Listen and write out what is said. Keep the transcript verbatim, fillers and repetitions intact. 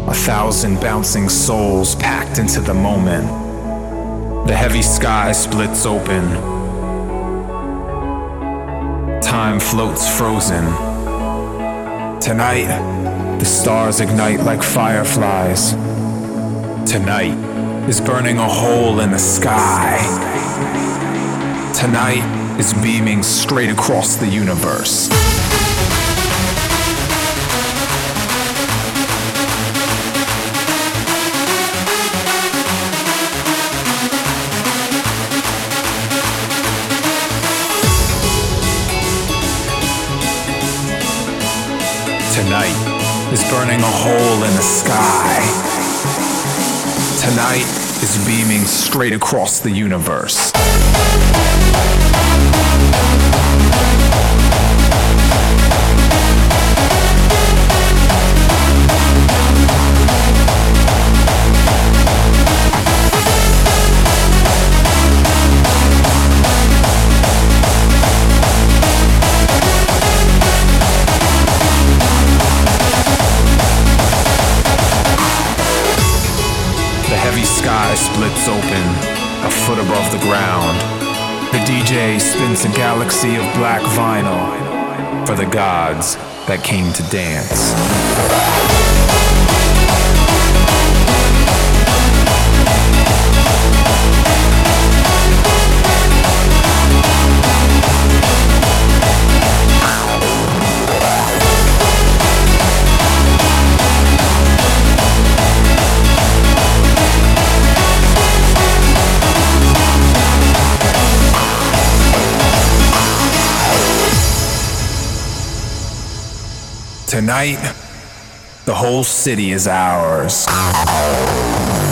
A thousand bouncing souls packed into the moment. The heavy sky splits open. Time floats frozen. Tonight, the stars ignite like fireflies. Tonight is burning a hole in the sky. Tonight is beaming straight across the universe. Tonight is burning a hole in the sky. Tonight is beaming straight across the universe. Sky splits open, a foot above the ground. The D J spins a galaxy of black vinyl for the gods that came to dance. Tonight, the whole city is ours.